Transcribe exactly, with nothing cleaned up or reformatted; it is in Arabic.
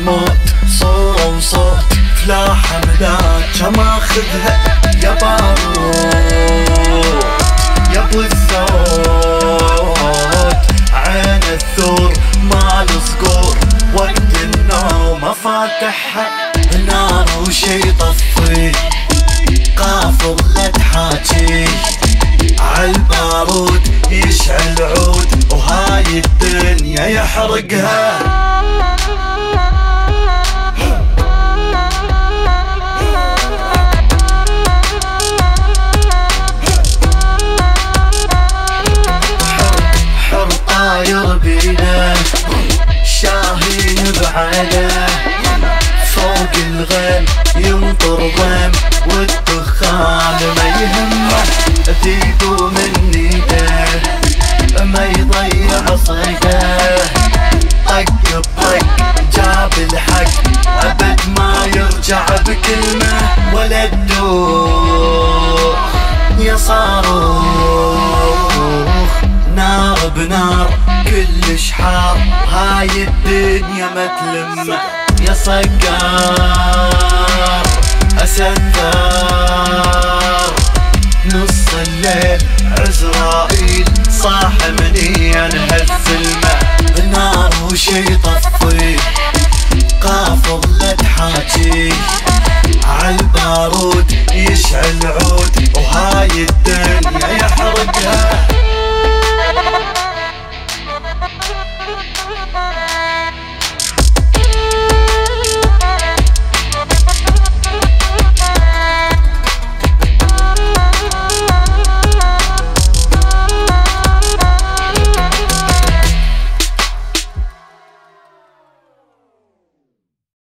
موت صورة وصوت فلاحة ملاك ماخذها يا بارود يا ابو الثوت عين الثور مال صقور وقت النوم فاتحها نار وشي طفي قافل لا تحاجي عالبارود يشعل عود وهاي الدنيا يحرقها. حر طاير بينا شاهين بعينه فوق الغيم ينطر ضيم والدخان ما يهمه ذيبه من ايده ما يضيع صيده طق بطق جاب الحق ابد ما يرجع بكلمه ولا تدوخ يا صاروخ نار بنار كلش حار هاي الدنيا ما تلمه يا صقار أسدار نص الليل عزرائيل صاح مني هالثلمة نار وشي طفي قافل لا تحاجي عالبارود يشعل عود وهاي الدنيا يحرقها.